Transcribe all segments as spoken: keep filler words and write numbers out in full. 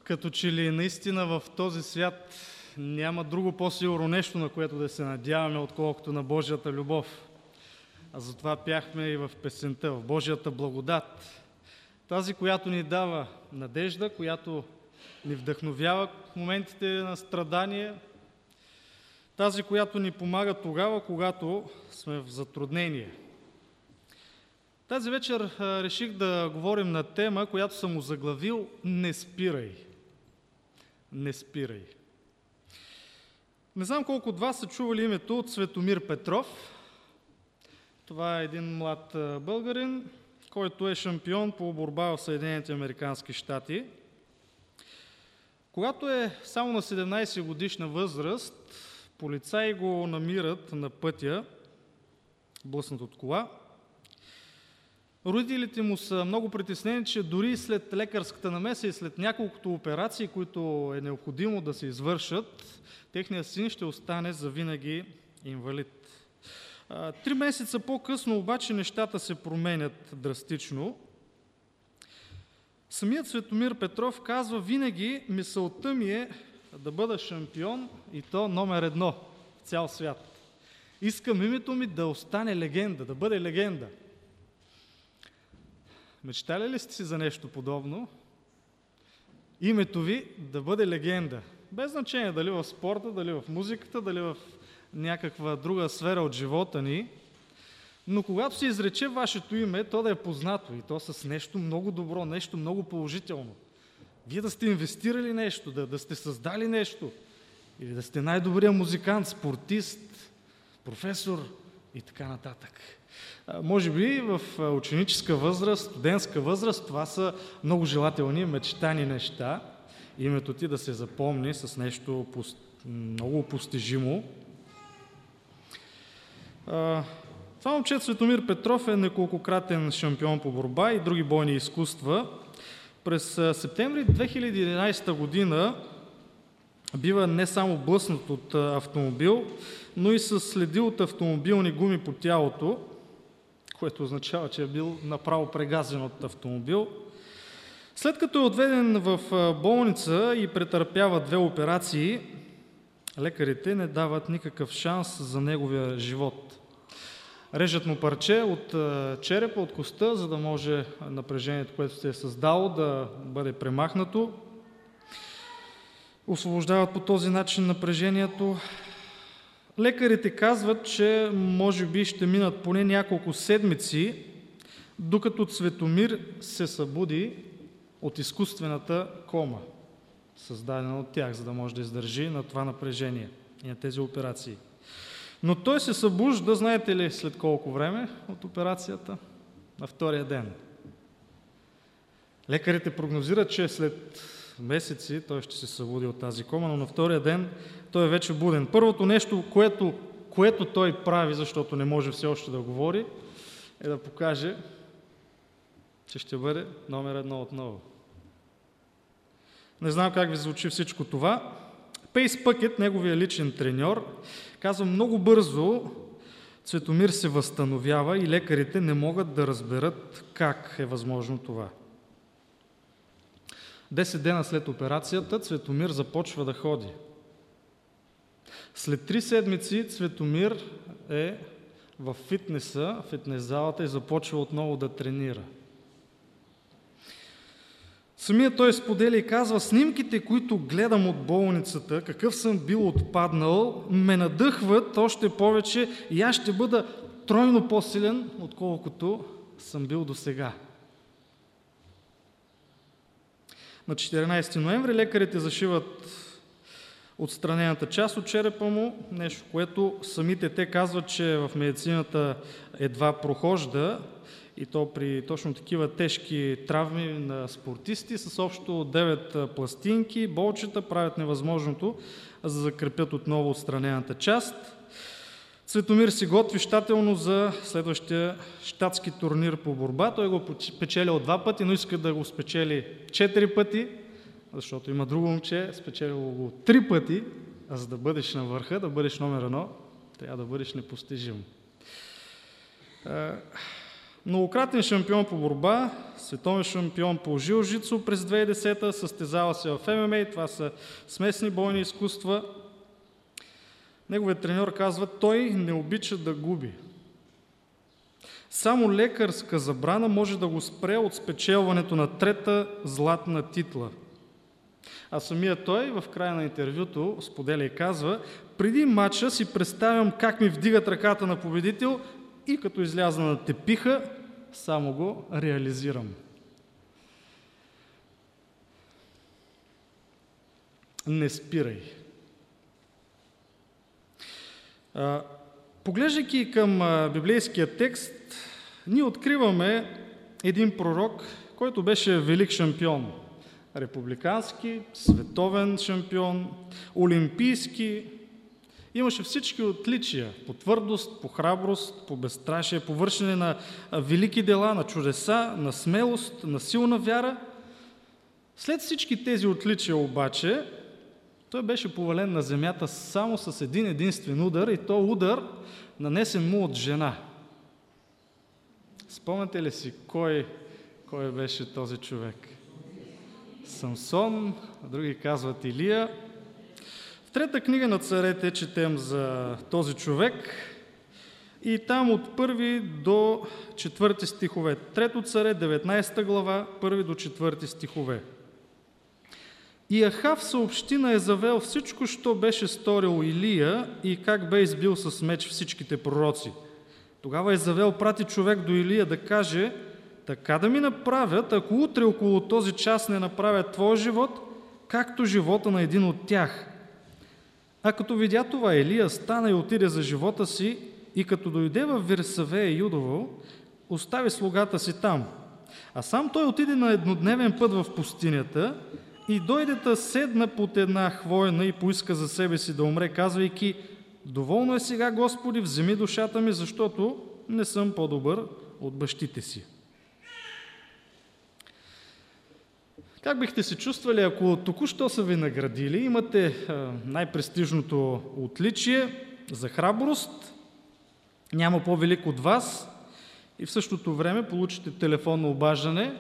Като че ли наистина в този свят няма друго по-сигурно нещо, на което да се надяваме, отколкото на Божията любов. А затова пяхме и в песента, в Божията благодат. Тази, която ни дава надежда, която ни вдъхновява в моментите на страдание, тази, която ни помага тогава, когато сме в затруднение. Тази вечер реших да говорим на тема, която съм озаглавил "Не спирай". Не спирай. Не знам колко от вас са чували името Цветомир Петров. Това е един млад българин, който е шампион по борба в Съединените американски щати. Когато е само на седемнайсет годишна възраст, полицаи го намират на пътя, блъснат от кола. Родителите му са много притеснени, че дори след лекарската намеса и след няколкото операции, които е необходимо да се извършат, техният син ще остане завинаги инвалид. Три месеца по-късно обаче нещата се променят драстично. Самият Цветомир Петров казва: винаги мисълта ми е да бъда шампион и то номер едно в цял свят. Искам името ми да остане легенда, да бъде легенда. Мечтали ли сте си за нещо подобно? Името ви да бъде легенда. Без значение дали в спорта, дали в музиката, дали в някаква друга сфера от живота ни. Но когато се изрече вашето име, то да е познато и то с нещо много добро, нещо много положително. Вие да сте инвестирали нещо, да, да сте създали нещо, или да сте най-добрият музикант, спортист, професор и така нататък. Може би в ученическа възраст, студентска възраст, това са много желателни, мечтани неща. Името ти да се запомни с нещо много постижимо. Това момче Цветомир Петров е неколкократен шампион по борба и други бойни изкуства. През септември две хиляди и единайсета година бива не само блъснат от автомобил, но и със следи от автомобилни гуми по тялото, което означава, че е бил направо прегазен от автомобил. След като е отведен в болница и претърпява две операции, лекарите не дават никакъв шанс за неговия живот. Режат му парче от черепа, от костта, за да може напрежението, което се е създало, да бъде премахнато. Освобождават по този начин напрежението. Лекарите казват, че може би ще минат поне няколко седмици, докато Цветомир се събуди от изкуствената кома, създадена от тях, за да може да издържи на това напрежение и на тези операции. Но той се събужда, знаете ли след колко време от операцията? На втория ден. Лекарите прогнозират, че след месеци той ще се събуди от тази кома, но на втория ден той е вече буден. Първото нещо, което, което той прави, защото не може все още да говори, е да покаже, че ще бъде номер едно отново. Не знам как ви звучи всичко това. Пейс Пъкет, неговия личен треньор, казва: много бързо Цветомир се възстановява и лекарите не могат да разберат как е възможно това. Десет дена след операцията Цветомир започва да ходи. След три седмици Цветомир е в фитнеса, в фитнес залата и започва отново да тренира. Самият той споделя и казва: снимките, които гледам от болницата, какъв съм бил отпаднал, ме надъхват още повече и аз ще бъда тройно по-силен, отколкото съм бил досега. На четиринайсети ноември лекарите зашиват отстранената част от черепа му, нещо, което самите те казват, че в медицината едва прохожда, и то при точно такива тежки травми на спортисти с общо девет пластинки, болчета правят невъзможното, за да закрепят отново отстранената част. Цветомир си готви щателно за следващия щатски турнир по борба. Той го печелил два пъти, но иска да го спечели четири пъти, защото има друго момче, спечелило го три пъти, а за да бъдеш на върха, да бъдеш номер едно, трябва да бъдеш непостижим. Многократен шампион по борба, световен шампион по жилжицу през две хиляди и десета, състезава се в Ем Ем А, това са смесни бойни изкуства. Неговият треньор казва, той не обича да губи. Само лекарска забрана може да го спре от спечелването на трета златна титла. А самия той в края на интервюто споделя и казва, преди матча си представям как ми вдигат ръката на победител и като изляза на тепиха, само го реализирам. Не спирай. Поглеждайки към библейския текст, ние откриваме един пророк, който беше велик шампион. Републикански, световен шампион, олимпийски. Имаше всички отличия по твърдост, по храброст, по безстрашие, по вършене на велики дела, на чудеса, на смелост, на силна вяра. След всички тези отличия обаче, той беше повален на земята само с един единствен удар, и то удар, нанесен му от жена. Спомняте ли си кой, кой беше този човек? Самсон, а други казват Илия. В трета книга на царете четем за този човек и там от първи до четвърти стихове. Трето царе, деветнадесета глава, първи до четвърти стихове. И Ахав съобщи на Езавел всичко, що беше сторил Илия и как бе избил с меч всичките пророци. Тогава Езавел прати човек до Илия да каже, така да ми направят, ако утре около този час не направят твой живот, както живота на един от тях. А като видя това, Илия стана и отиде за живота си и като дойде в Вирсавея Юдово, остави слугата си там. А сам той отиде на еднодневен път в пустинята и дойдета седна под една хвойна и поиска за себе си да умре, казвайки, доволно е сега, Господи, вземи душата ми, защото не съм по-добър от бащите си. Как бихте се чувствали, ако току-що са ви наградили, имате най-престижното отличие за храброст, няма по-велик от вас и в същото време получите телефонно обаждане,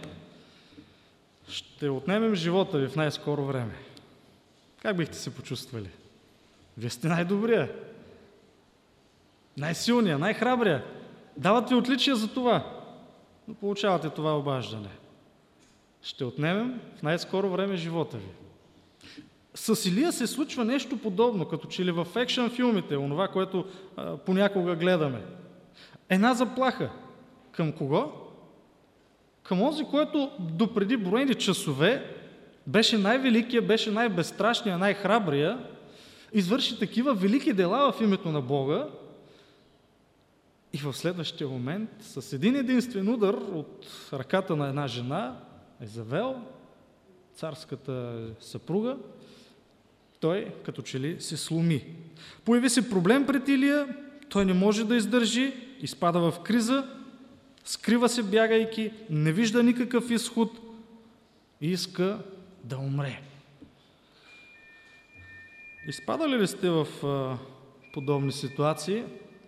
ще отнемем живота ви в най-скоро време. Как бихте се почувствали? Вие сте най-добрия, най-силния, най-храбрия. Дават ви отличия за това, но получавате това обаждане. Ще отнемем в най-скоро време живота ви. С Илия се случва нещо подобно, като че ли в екшън филмите, онова, което а, понякога гледаме. Една заплаха. Към кого? Към онзи, който допреди броени часове беше най-великия, беше най-безстрашния, най-храбрия, извърши такива велики дела в името на Бога и в следващия момент с един единствен удар от ръката на една жена, Езавел, царската съпруга, той като че ли се сломи. Появи се проблем пред Илия, той не може да издържи, изпада в криза, скрива се бягайки, не вижда никакъв изход и иска да умре. Изпадали ли сте в а, подобни ситуации,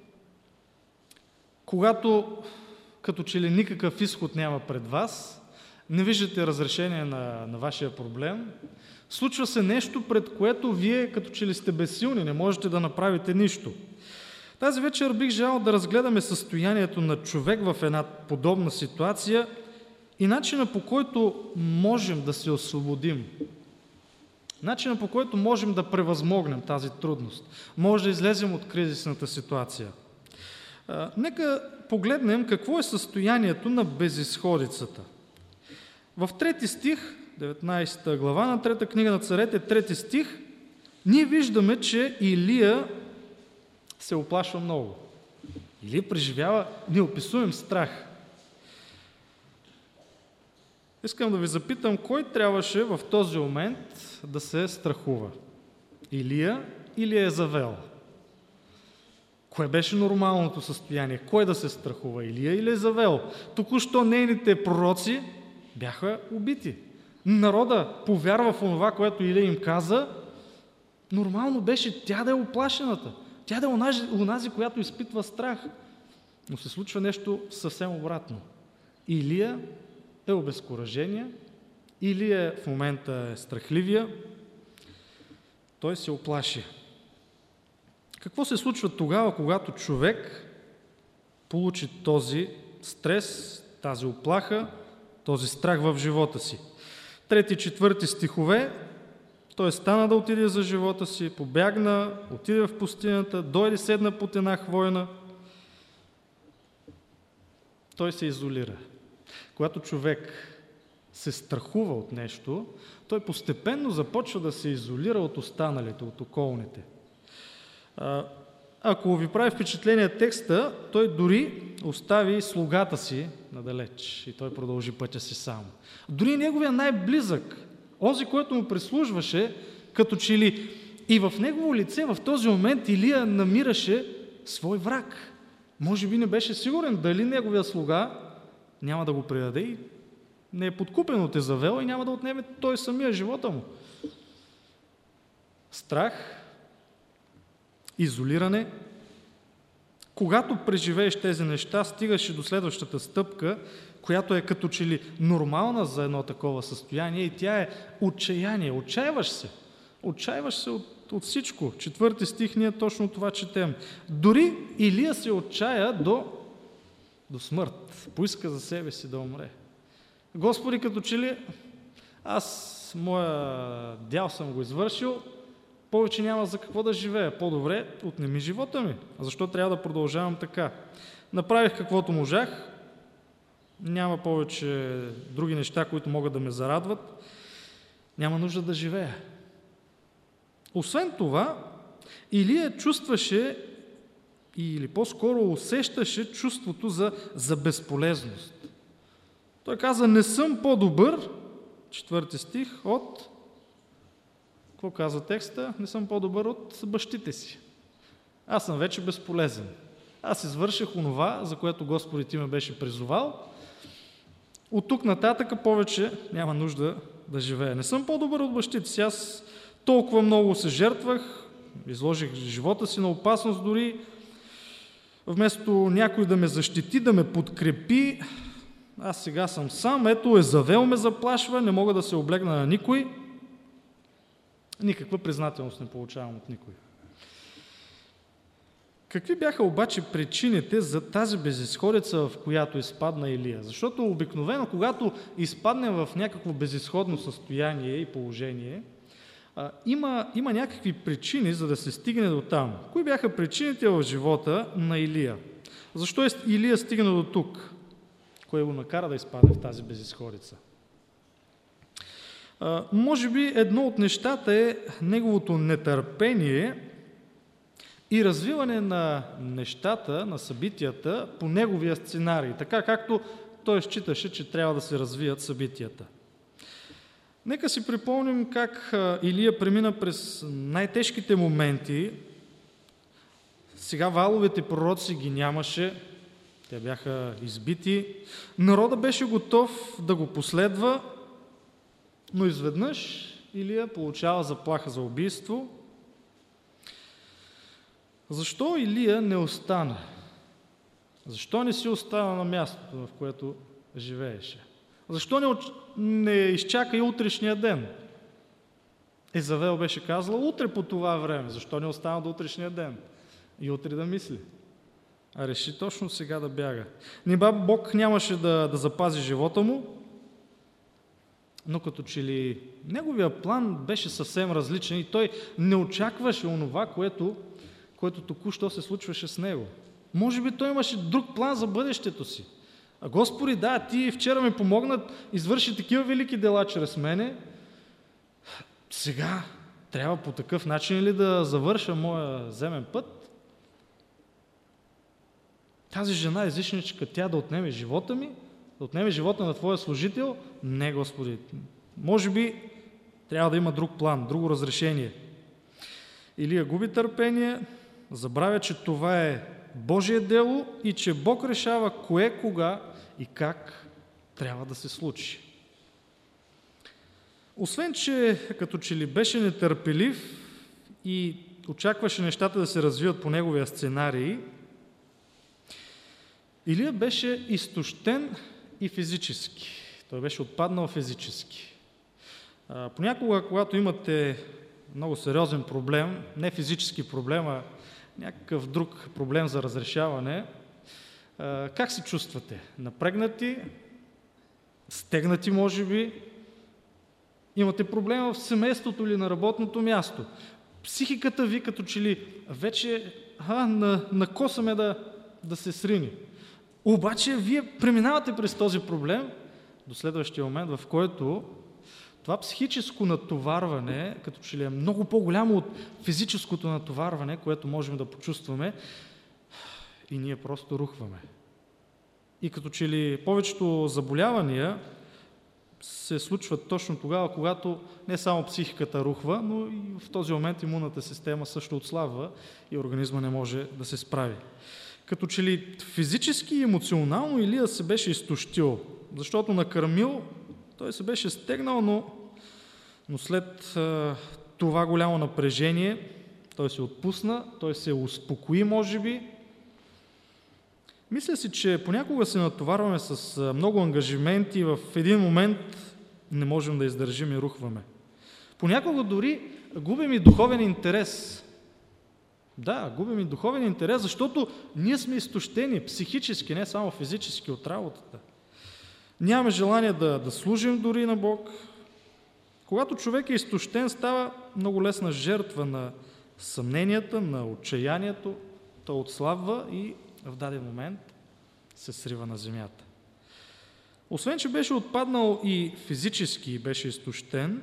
когато като че ли никакъв изход няма пред вас, не виждате разрешение на, на вашия проблем, случва се нещо, пред което вие като че ли сте безсилни, не можете да направите нищо. Тази вечер бих желал да разгледаме състоянието на човек в една подобна ситуация и начина, по който можем да се освободим. Начина, по който можем да превъзмогнем тази трудност. Може да излезем от кризисната ситуация. А, нека погледнем какво е състоянието на безизходицата. В трети стих, деветнадесета глава на трета книга на царете, трети стих, ние виждаме, че Илия се оплашва много. Илия преживява неописуем страх. Искам да ви запитам, кой трябваше в този момент да се страхува? Илия или Езавел? Кое беше нормалното състояние? Кой да се страхува? Илия или Езавел? Току-що нейните пророци бяха убити. Народа повярва в онова, което Илия им каза. Нормално беше тя да е оплашената. Тя да е онази, онази която изпитва страх. Но се случва нещо съвсем обратно. Илия е обезкуражение, Илия в момента е страхливия, той се оплаши. Какво се случва тогава, когато човек получи този стрес, тази оплаха, този страх в живота си? Трети, четвърти стихове, той стана да отиде за живота си, побягна, отиде в пустинята, дойде, седна под една хвойна. Той се изолира. Когато човек се страхува от нещо, той постепенно започва да се изолира от останалите, от околните. Ако ви прави впечатление текста, той дори остави слугата си надалеч и той продължи пътя си сам. Дори неговия най-близък, онзи, който му прислужваше, като че ли и в негово лице в този момент Илия намираше свой враг. Може би не беше сигурен дали неговия слуга няма да го предаде и не е подкупен от Езавел и няма да отнеме той самия живота му. Страх, изолиране. Когато преживееш тези неща, стигаш до следващата стъпка, която е като че ли нормална за едно такова състояние и тя е отчаяние. Отчаяваш се. Отчаяваш се от, от всичко. Четвърти стих ние точно това четем. Дори Илия се отчая до, до смърт. Поиска за себе си да умре. Господи, като че ли аз моя дял съм го извършил, повече няма за какво да живея. По-добре отнеми живота ми. А защо трябва да продължавам така? Направих каквото можах. Няма повече други неща, които могат да ме зарадват. Няма нужда да живея. Освен това, Илия чувстваше, или по-скоро усещаше чувството за, за безполезност. Той каза, не съм по-добър, четвърти стих, от... Какво казва текста? Не съм по-добър от бащите си. Аз съм вече безполезен. Аз извърших онова, за което Господи ти ме беше призовал. От тук нататък повече няма нужда да живея. Не съм по-добър от бащите си. Аз толкова много се жертвах, изложих живота си на опасност дори. Вместо някой да ме защити, да ме подкрепи, аз сега съм сам. Ето, Езавел ме заплашва, не мога да се облегна на никой. Никаква признателност не получавам от никой. Какви бяха обаче причините за тази безизходица, в която изпадна Илия? Защото обикновено, когато изпаднем в някакво безизходно състояние и положение, а, има, има някакви причини, за да се стигне до там. Кои бяха причините в живота на Илия? Защо Илия стигна до тук? Кое го накара да изпадне в тази безизходица? А, може би едно от нещата е неговото нетърпение и развиване на нещата, на събитията по неговия сценарий, така както той считаше, че трябва да се развият събитията. Нека си припомним как Илия премина през най-тежките моменти. Сега валовете пророци ги нямаше, те бяха избити. Народа беше готов да го последва, но изведнъж Илия получава заплаха за убийство. Защо Илия не остана? Защо не си остана на мястото, в което живееше? Защо не, не изчака и утрешния ден? Езавел беше казала утре по това време. Защо не остана до утрешния ден? И утре да мисли. А реши точно сега да бяга. Ниба Бог нямаше да, да запази живота му, но като че ли неговия план беше съвсем различен и той не очакваше онова, което, което току-що се случваше с него. Може би той имаше друг план за бъдещето си. А Господи, да, ти вчера ми помогна, извърши такива велики дела чрез мене. Сега трябва по такъв начин ли да завърша моя земен път? Тази жена езичничка, тя да отнеме живота ми, да отнеме живота на твоя служител? Не, Господи. Може би трябва да има друг план, друго разрешение. Илия губи търпение, забравя, че това е Божие дело и че Бог решава кое, кога и как трябва да се случи. Освен, че като че ли беше нетърпелив и очакваше нещата да се развият по неговия сценарий, Илия беше изтощен и физически. Той беше отпаднал физически. Понякога, когато имате много сериозен проблем, не физически проблем, а някакъв друг проблем за разрешаване, как се чувствате? Напрегнати, стегнати може би, имате проблема в семейството или на работното място. Психиката ви като че ли вече а, на, накосаме да, да се срини. Обаче вие преминавате през този проблем до следващия момент, в който това психическо натоварване, като че ли е много по-голямо от физическото натоварване, което можем да почувстваме, и ние просто рухваме. И като че ли повечето заболявания се случват точно тогава, когато не само психиката рухва, но и в този момент имунната система също отслабва и организма не може да се справи. Като че ли физически и емоционално Илия се беше изтощил, защото накърмил, той се беше стегнал, но, но след а, това голямо напрежение той се отпусна, той се успокои, може би. Мисля си, че понякога се натоварваме с много ангажименти и в един момент не можем да издържим и рухваме. Понякога дори губим и духовен интерес. Да, губим и духовен интерес, защото ние сме изтощени психически, не само физически от работата. Нямаме желание да, да служим дори на Бог. Когато човек е изтощен, става много лесна жертва на съмненията, на отчаянието. Той отслабва и в даден момент се срива на земята. Освен, че беше отпаднал и физически беше изтощен,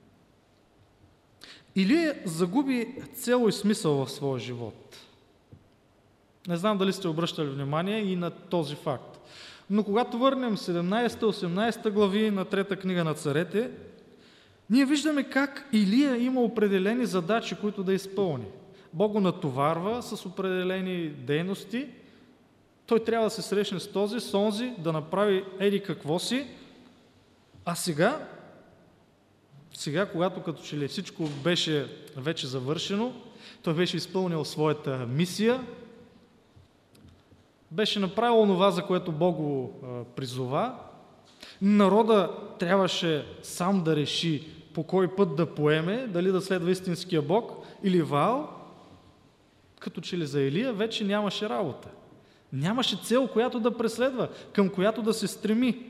Илия загуби цел и смисъл в своя живот. Не знам дали сте обръщали внимание и на този факт. Но когато върнем седемнадесета-осемнадесета глави на трета книга на царете, ние виждаме как Илия има определени задачи, които да изпълни. Бог го натоварва с определени дейности. Той трябва да се срещне с този, с онзи, да направи еди какво си. А сега, сега, когато като че ли всичко беше вече завършено, той беше изпълнил своята мисия, беше направил онова, за което Бог го призова. Народа трябваше сам да реши по кой път да поеме, дали да следва истинския Бог или Ваал. Като че ли за Илия вече нямаше работа. Нямаше цел, която да преследва, към която да се стреми.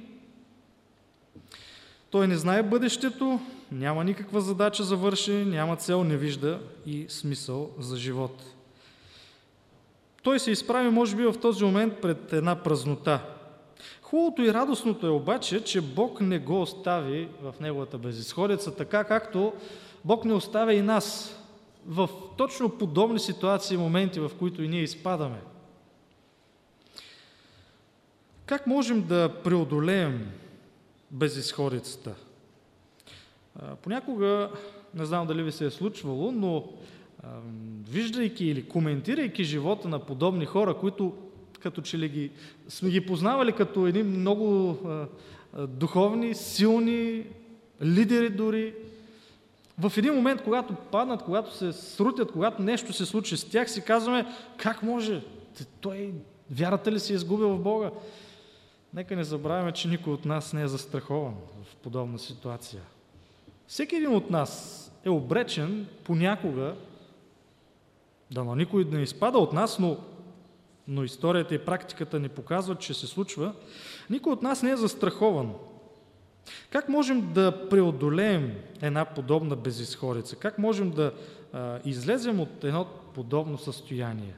Той не знае бъдещето, няма никаква задача за вършене, няма цел, не вижда и смисъл за живот. Той се изправи, може би, в този момент пред една празнота. Хубавото и радостното е обаче, че Бог не го остави в неговата безизходица, така както Бог не оставя и нас в точно подобни ситуации и моменти, в които и ние изпадаме. Как можем да преодолеем безизходицата? Понякога, не знам дали ви се е случвало, но виждайки или коментирайки живота на подобни хора, които като че ли ги, сме ги познавали като едни много духовни, силни лидери дори, в един момент, когато паднат, когато се срутят, когато нещо се случи с тях, си казваме, как може? Той, вярата ли се изгубил в Бога? Нека не забравяме, че никой от нас не е застрахован в подобна ситуация. Всеки един от нас е обречен понякога, дано никой не изпада от нас, но, но историята и практиката ни показват, че се случва, никой от нас не е застрахован. Как можем да преодолеем една подобна безизходица? Как можем да а, излезем от едно подобно състояние?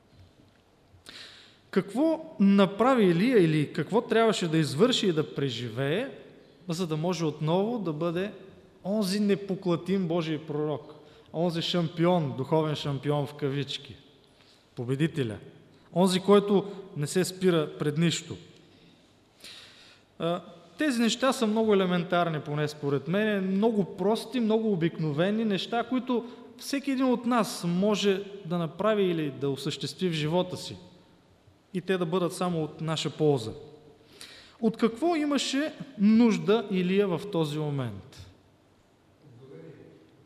Какво направи Илия или какво трябваше да извърши и да преживее, за да може отново да бъде онзи непоклатим Божий пророк, онзи шампион, духовен шампион в кавички, победителя, онзи, който не се спира пред нищо? Тези неща са много елементарни, поне според мен, много прости, много обикновени неща, които всеки един от нас може да направи или да осъществи в живота си и те да бъдат само от наша полза. От какво имаше нужда Илия в този момент?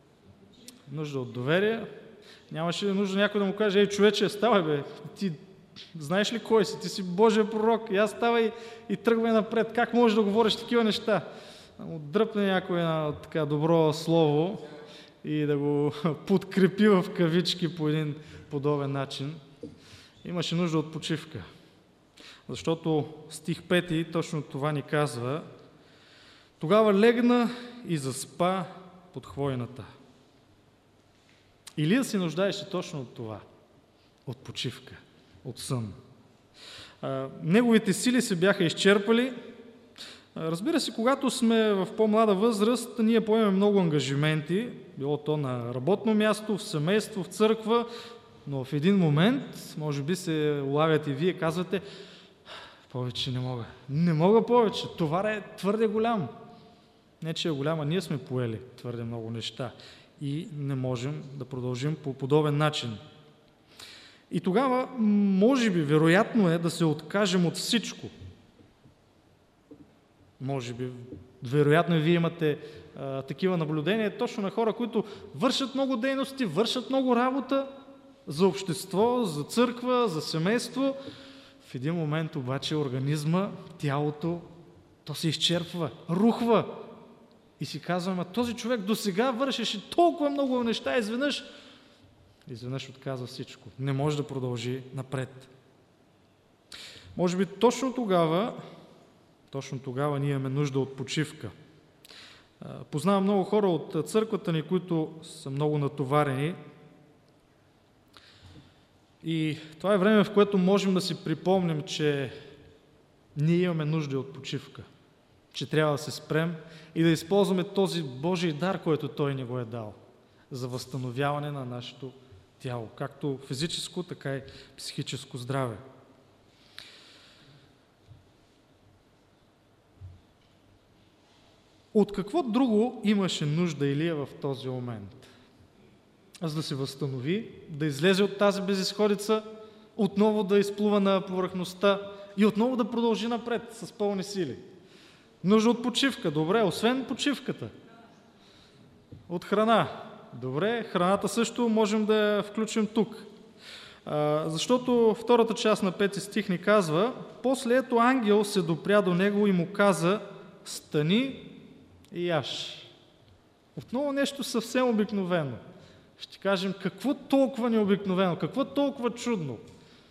Нужда от доверие. Нямаше ли нужда някой да му каже, ей, човече, ставай бе, ти знаеш ли кой си? Ти си Божия пророк. И аз ставай и тръгвай напред. Как можеш да говориш такива неща? Да му дръпне някой на така добро слово и да го подкрепи в кавички по един подобен начин. Имаше нужда от почивка. Защото стих пети точно това ни казва: тогава легна и заспа под хвойната. Илия се нуждаеше точно от това, от почивка, от сън. А, неговите сили се бяха изчерпали. А, разбира се, когато сме в по-млада възраст, ние поемем много ангажименти, било то на работно място, в семейство, в църква, но в един момент, може би се улавяте и вие, казвате: повече не мога. Не мога повече. Това е твърде голям. Не, че е голяма, ние сме поели твърде много неща и не можем да продължим по подобен начин. И тогава, може би, вероятно е да се откажем от всичко. Може би, вероятно и вие имате а, такива наблюдения точно на хора, които вършат много дейности, вършат много работа за общество, за църква, за семейство. В един момент обаче организма, тялото, то се изчерпва, рухва. И си казваме: този човек досега вършеше толкова много неща, изведнъж, изведнъж отказва всичко. Не може да продължи напред. Може би точно тогава, точно тогава ние имаме нужда от почивка. Познавам много хора от църквата ни, които са много натоварени. И това е време, в което можем да си припомним, че ние имаме нужда от почивка, че трябва да се спрем и да използваме този Божий дар, който Той ни го е дал, за възстановяване на нашето тяло, както физическо, така и психическо здраве. От какво друго имаше нужда Илия в този момент? За да се възстанови, да излезе от тази безизходица, отново да изплува на повърхността и отново да продължи напред с пълни сили. Нужда от почивка, добре, освен почивката. От храна, добре, храната също можем да я включим тук. А, защото втората част на пети стих ни казва: после ето ангел се допря до него и му каза: стани и яж. Отново нещо съвсем обикновено. Ще кажем: какво толкова необикновено, какво толкова чудно?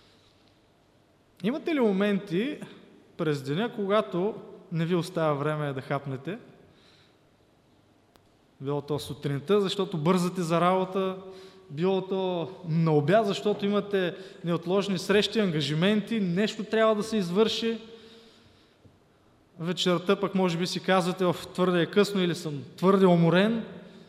Имате ли моменти през деня, когато не ви остава време да хапнете? Било то сутринта, защото бързате за работа, било то на обяд, защото имате неотложни срещи, ангажименти, нещо трябва да се извърши. Вечерта пък може би си казвате: в твърде е късно или съм твърде уморен.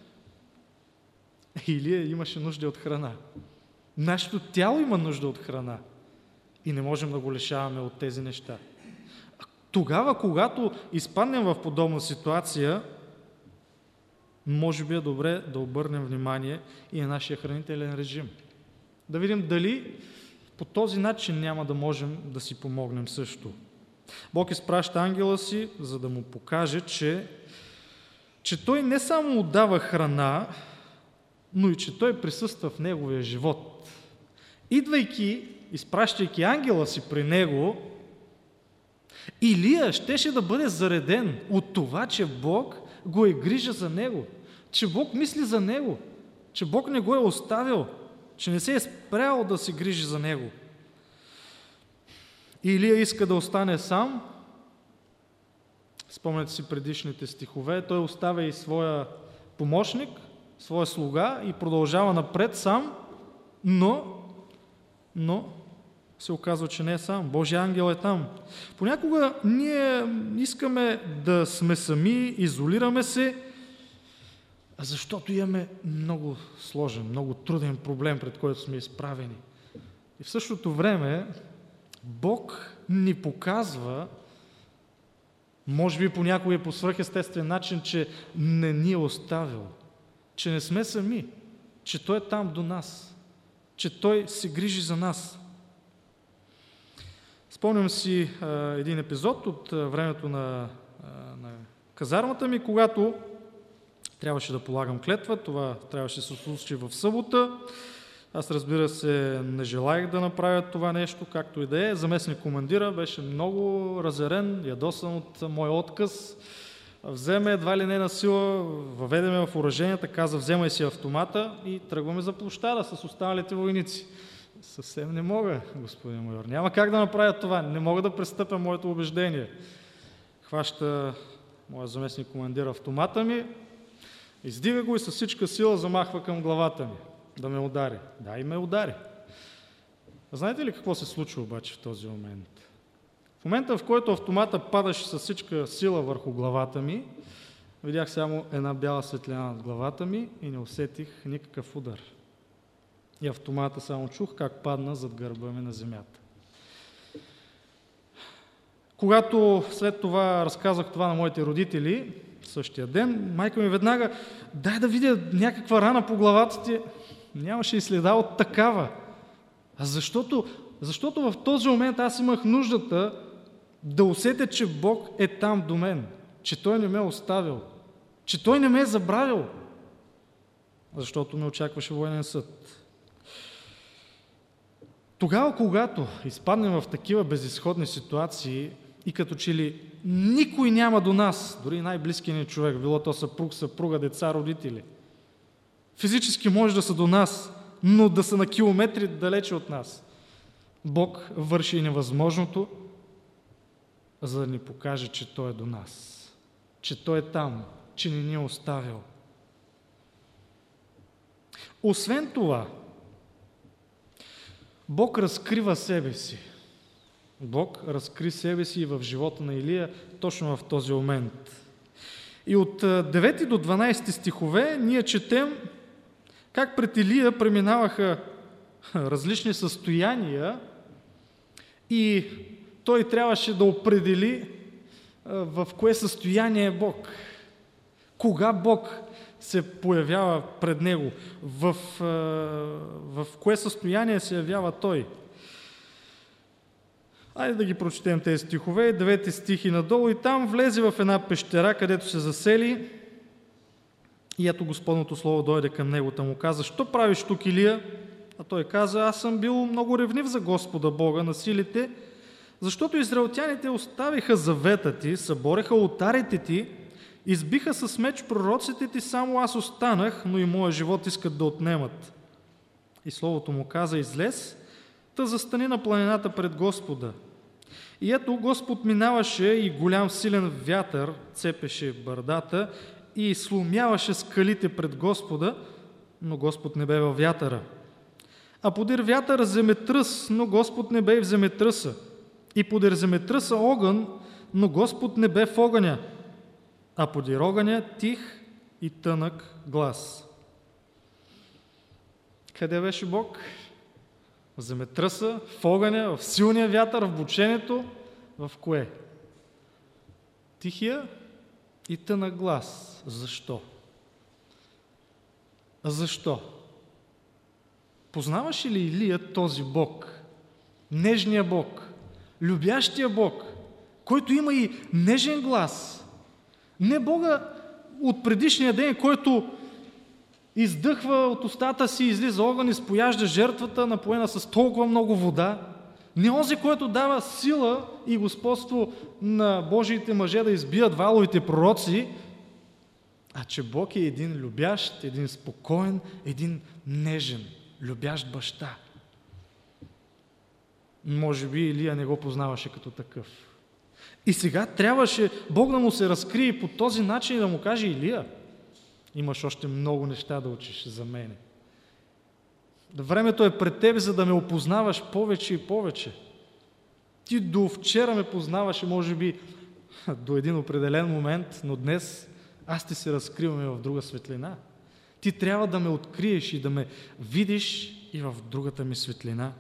Илия имаше нужда от храна. Нашето тяло има нужда от храна и не можем да го лишаваме от тези неща. Тогава, когато изпаднем в подобна ситуация, може би е добре да обърнем внимание и на нашия хранителен режим. Да видим дали по този начин няма да можем да си помогнем също. Бог изпраща ангела си, за да му покаже, че, че той не само му дава храна, но и че той присъства в неговия живот. Идвайки, изпращайки ангела си при него, Илия щеше да бъде зареден от това, че Бог го е грижа за него, че Бог мисли за него, че Бог не го е оставил, че не се е спрял да се грижи за него. Илия иска да остане сам. Спомняте си предишните стихове. Той оставя и своя помощник, своя слуга и продължава напред сам, но, но се оказва, че не е сам. Божия ангел е там. Понякога ние искаме да сме сами, изолираме се, защото имаме много сложен, много труден проблем, пред който сме изправени. И в същото време Бог ни показва, може би понякога и по свръхестествен начин, че не ни е оставил, че не сме сами, че Той е там до нас, че Той се грижи за нас. Спомням си а, един епизод от а, времето на, а, на казармата ми, когато трябваше да полагам клетва, това трябваше да се случи в събота Аз, разбира се, не желаях да направя това нещо, както и да е. Заместник командира беше много разярен, ядосан от мой отказ. Вземе едва ли не на сила, въведе ме в оръженията, каза: вземай си автомата, и тръгваме за площада с останалите войници. Съвсем не мога, господин майор. Няма как да направя това. Не мога да престъпя моето убеждение. Хваща моя заместник командир автомата ми, издига го и със всичка сила замахва към главата ми да ме удари. Да, и ме удари. Знаете ли какво се случва обаче в този момент? В момента, в който автомата падаше със всичка сила върху главата ми, видях само една бяла светлина над главата ми и не усетих никакъв удар. И автомата само чух как падна зад гърба ми на земята. Когато след това разказах това на моите родители, същия ден, майка ми веднага: дай да видя някаква рана по главата ти. Нямаше и следа от такава. Защото, защото в този момент аз имах нуждата да усетя, че Бог е там до мен, че Той не ме е оставил, че Той не ме е забравил, защото ме очакваше военен съд. Тогава, когато изпаднем в такива безизходни ситуации и като че ли никой няма до нас, дори най-близкият ни човек, било то съпруг, съпруга, деца, родители, физически може да са до нас, но да са на километри далече от нас, Бог върши невъзможното, за да ни покаже, че Той е до нас, че Той е там, че не ни е оставил. Освен това, Бог разкрива себе си. Бог разкри себе си и в живота на Илия точно в този момент. И от девети до дванадесети стихове ние четем как пред Илия преминаваха различни състояния и той трябваше да определи в кое състояние е Бог. Кога Бог се появява пред него, в, в кое състояние се явява той. Айде да ги прочетем тези стихове, девети стих и надолу. И там влезе в една пещера, където се засели, и ето Господното слово дойде към него, та му каза: що правиш тук, Илия? А той каза: аз съм бил много ревнив за Господа Бога на силите, защото израелтяните оставиха завета ти, събореха олтарите ти, избиха с меч пророците ти, само аз останах, но и моя живот искат да отнемат. И словото му каза: излез, та застани на планината пред Господа. И ето Господ минаваше и голям силен вятър цепеше бърдата и сломяваше скалите пред Господа, но Господ не бе във вятъра. А подир вятъра земетръс, но Господ не бе и в земетръса. И подир земетръса огън, но Господ не бе в огъня. А подир огъня тих и тънък глас. Къде беше Бог? В земетръса, в огъня, в силния вятър, в бученето. В кое? Тихия и тънък глас. Защо? Защо? Познаваше ли Илия този Бог? Нежния Бог, любящия Бог, който има и нежен глас. Не Бога от предишния ден, който издъхва от устата си, излиза огън, изпояжда жертвата, напоена с толкова много вода. Не онзи, който дава сила и господство на Божиите мъже да избият валовите пророци, а че Бог е един любящ, един спокоен, един нежен, любящ баща. Може би Илия не го познаваше като такъв. И сега трябваше Бог да му се разкрие по този начин и да му каже: Илия, имаш още много неща да учиш за мене. Времето е пред тебе, за да ме опознаваш повече и повече. Ти до вчера ме познаваше, може би, до един определен момент, но днес аз ти се разкриваме в друга светлина. Ти трябва да ме откриеш и да ме видиш и в другата ми светлина.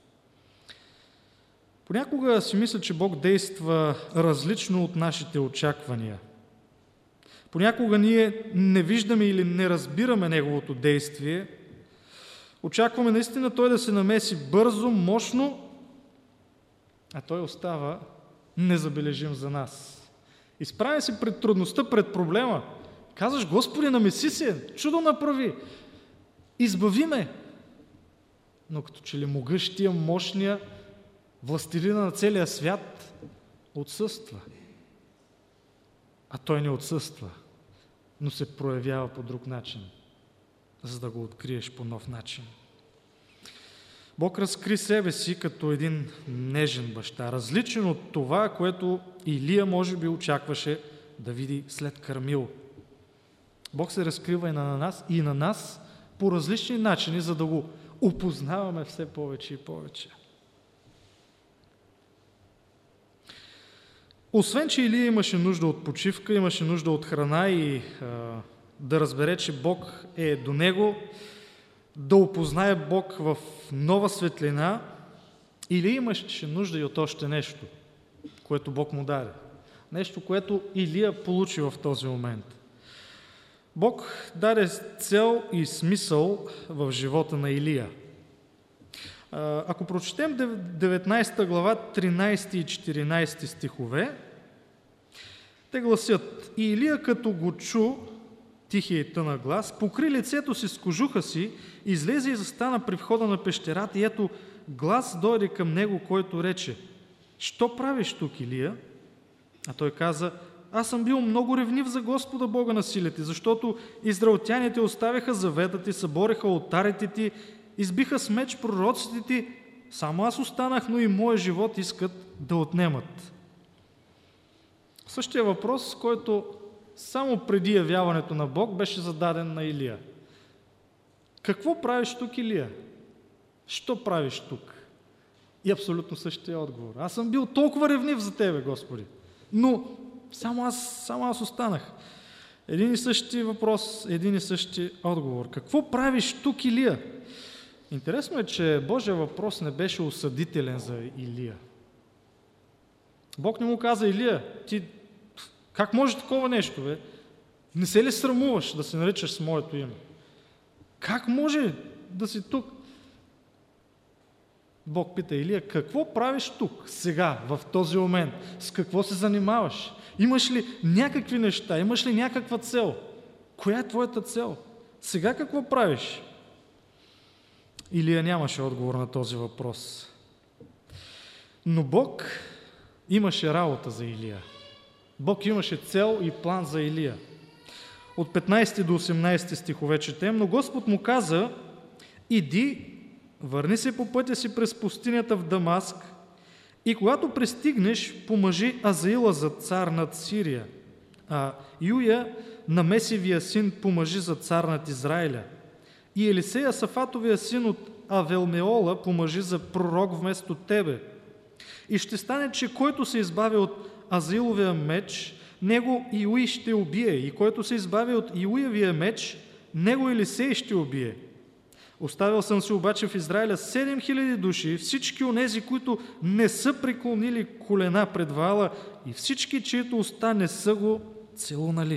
Понякога си мисля, че Бог действа различно от нашите очаквания. Понякога ние не виждаме или не разбираме Неговото действие. Очакваме наистина Той да се намеси бързо, мощно, а Той остава незабележим за нас. Изправя се пред трудността, пред проблема. Казваш: Господи, намеси се, чудо направи, избави ме. но като че ли могъщия, мощния, властелина на целия свят отсъства. А той не отсъства, но се проявява по друг начин, за да го откриеш по нов начин. Бог разкри себе си като един нежен баща, различен от това, което Илия може би очакваше да види след Кармил. Бог се разкрива и на нас, и на нас по различни начини, за да го опознаваме все повече и повече. Освен, че Илия имаше нужда от почивка, имаше нужда от храна и а, да разбере, че Бог е до него, да опознае Бог в нова светлина, Илия имаше нужда и от още нещо, което Бог му даде. Нещо, което Илия получи в този момент. Бог даде цел и смисъл в живота на Илия. Ако прочетем деветнадесета глава, тринадесети и четиринадесети стихове, те гласят: И Илия, като го чу тихия и тънък глас, покри лицето си с кожуха си, излезе и застана при входа на пещерата, и ето глас дойде към него, който рече: Що правиш тук, Илия? А той каза: Аз съм бил много ревнив за Господа Бога на силите, защото израелтяните оставяха завета ти, събореха олтарите ти, избиха с меч пророците ти, само аз останах, но и моя живот искат да отнемат. Същия въпрос, който само преди явяването на Бог беше зададен на Илия. Какво правиш тук, Илия? Що правиш тук? И абсолютно същия отговор. Аз съм бил толкова ревнив за тебе, Господи, но само аз, само аз останах. Един и същи въпрос, един и същи отговор. Какво правиш тук, Илия? Интересно е, че Божия въпрос не беше осъдителен за Илия. Бог не му каза: Илия, ти как може такова нещо, бе? Не се ли срамуваш да се наричаш с моето име? Как може да си тук? Бог пита Илия: какво правиш тук, сега, в този момент? С какво се занимаваш? Имаш ли някакви неща? Имаш ли някаква цел? Коя е твоята цел? Сега какво правиш? Илия нямаше отговор на този въпрос. Но Бог имаше работа за Илия. Бог имаше цел и план за Илия. От петнадесети до осемнадесети стихове четем: Но Господ му каза: Иди, върни се по пътя си през пустинята в Дамаск, и когато пристигнеш, помажи Азаила за цар над Сирия, а Юя, Намесивия син, помажи за цар над Израиля, и Елисея, Сафатовия син от Авелмеола, помажи за пророк вместо тебе. И ще стане, че който се избави от Азаиловия меч, него Иуи ще убие, и който се избави от Иуевия меч, него Елисей ще убие. Оставил съм си обаче в Израиля седем хиляди души, всички онези, които не са преклонили колена пред Ваала, и всички, чието уста не са го целунали.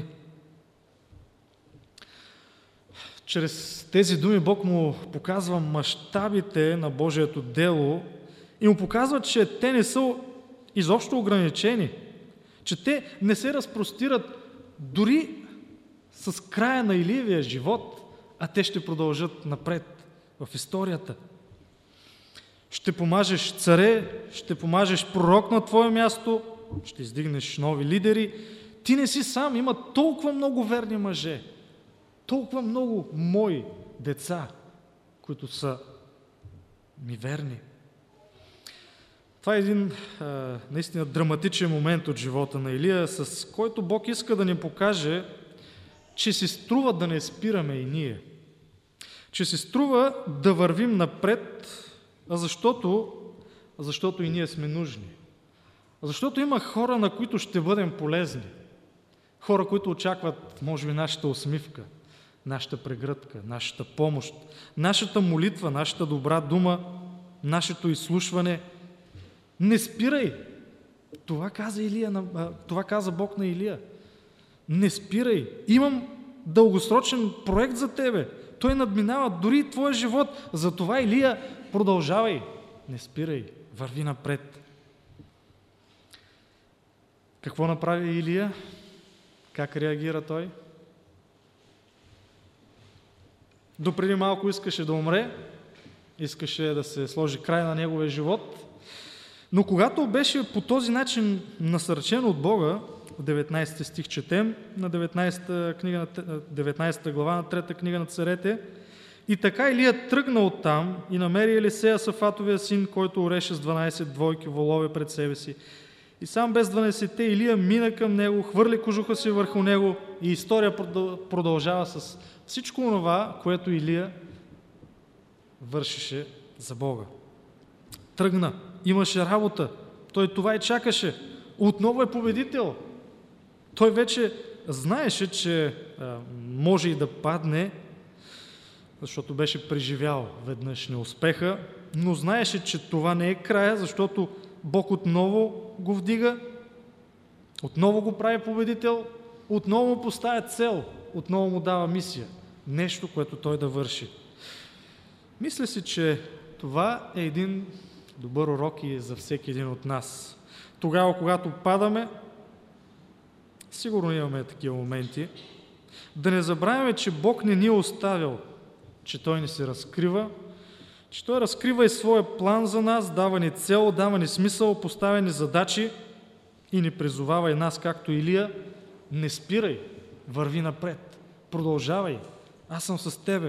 Чрез тези думи Бог му показва мащабите на Божието дело и му казва, че те не са изобщо ограничени, че те не се разпростират дори с края на Илиевия живот, а те ще продължат напред в историята. Ще помажеш царе, ще помажеш пророк на твое място, ще издигнеш нови лидери. Ти не си сам, има толкова много верни мъже, толкова много мои деца, които са ми верни. Това е един а, наистина драматичен момент от живота на Илия, с който Бог иска да ни покаже, че си струва да не спираме и ние. Че си струва да вървим напред, защото, защото и ние сме нужни. Защото има хора, на които ще бъдем полезни. Хора, които очакват, може би, нашата усмивка, нашата прегръдка, нашата помощ, нашата молитва, нашата добра дума, нашето изслушване. Не спирай! Това каза, Илия, това каза Бог на Илия. Не спирай! Имам дългосрочен проект за тебе. Той надминава дори твоя живот. Затова, Илия, продължавай. Не спирай. Върви напред. Какво направи Илия? Как реагира той? Допреди малко искаше да умре, искаше да се сложи край на неговия живот. Но когато беше по този начин насърчен от Бога, в деветнайсети стих четем, на деветнайсета, книга, деветнайсета глава на трета книга на царете, и така Илия тръгна оттам и намери Елисея, Сафатовия син, който ореше с дванайсет двойки волове пред себе си. И сам без дванайсетте Илия мина към него, хвърли кожуха си върху него и история продължава с всичко това, което Илия вършеше за Бога. Тръгна, имаше работа, той това и чакаше. Отново е победител. Той вече знаеше, че а, може и да падне, защото беше преживял веднъж неуспеха, но знаеше, че това не е края, защото Бог отново го вдига, отново го прави победител, отново му поставя цел, отново му дава мисия. Нещо, което той да върши. Мисля си, че това е един добър урок и за всеки един от нас. Тогава, когато падаме, сигурно имаме такива моменти, да не забравяме, че Бог не ни е оставил, че Той ни се разкрива, че Той разкрива и своя план за нас, дава ни цел, дава ни смисъл, поставя ни задачи и ни призовава и нас, както Илия, не спирай, върви напред, продължавай, аз съм с тебе.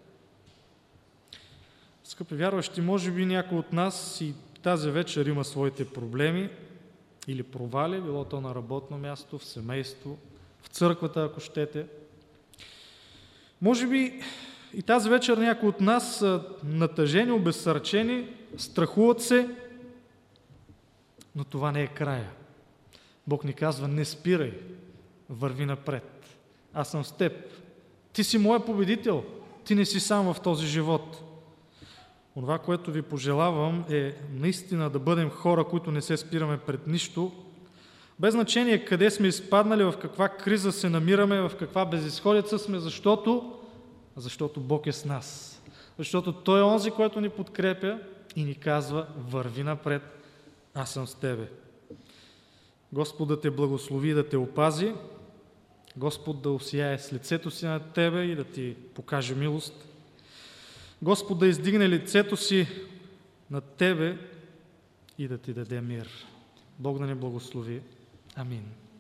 Скъпи вярващи, може би някой от нас и тази вечер има своите проблеми или провали, било то на работно място, в семейство, в църквата, ако щете. Може би и тази вечер някои от нас са натъжени, обезсърчени, страхуват се, но това не е края. Бог ни казва, не спирай, върви напред. Аз съм с теб. Ти си моя победител, ти не си сам в този живот. Това, което ви пожелавам, е наистина да бъдем хора, които не се спираме пред нищо, без значение къде сме изпаднали, в каква криза се намираме, в каква безизходица сме, защото, защото Бог е с нас. Защото Той е онзи, който ни подкрепя и ни казва, върви напред, аз съм с тебе. Господ да те благослови, да те опази, Господ да осияе с лицето си над тебе и да ти покаже милост. Господ да издигне лицето си над тебе и да ти даде мир. Бог да ни благослови. Амин.